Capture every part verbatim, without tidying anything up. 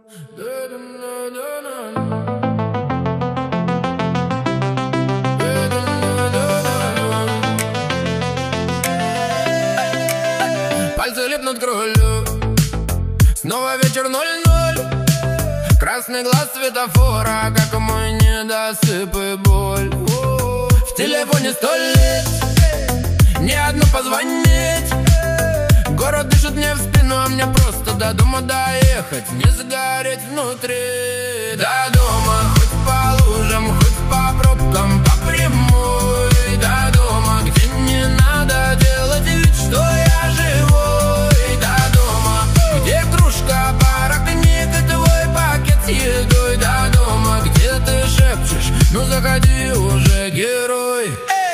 Пальцы липнут к рулю. Снова вечер ноль-ноль. Красный глаз светофора, как мой недосып и боль. В телефоне сто лет, не одну позвонить. Город дышит мне в спину, а мне просто до дома доехать, не загореть внутри. До дома, хоть по лужам, хоть по пробкам, по прямой. До дома, где не надо делать вид, что я живой. До дома, где кружка, пара книг и твой пакет с едой. До дома, где ты шепчешь: ну заходи уже, герой.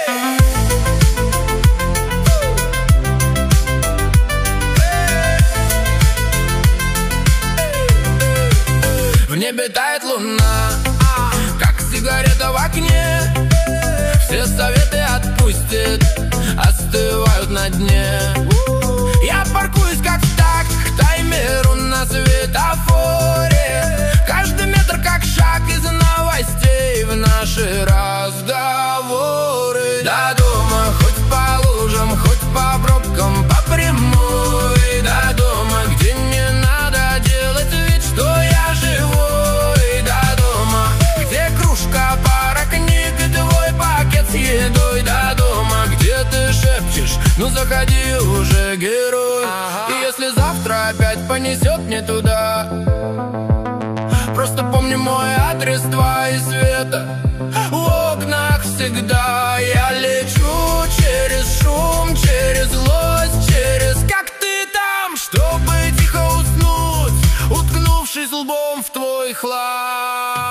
В небе тает луна, как сигарета в окне. Все советы отпустит, остывают на дне. Я паркуюсь как в такт к таймеру на светофоре. Каждый метр как шаг из новостей в наши разговоры. До дома, хоть по лужам, хоть по пробкам, по прямой. До дома, где не надо делать вид, что я живой. До дома, где кружка, пара книг и твой пакет с едой. До дома, где ты шепчешь: ну заходи уже, герой. Ага. И если завтра опять понесет не туда, просто помни мой адрес, два и света в окнах всегда. Я лечу через шум, через злость, через как ты там, чтобы тихо уснуть, уткнувшись лбом в твой хлам.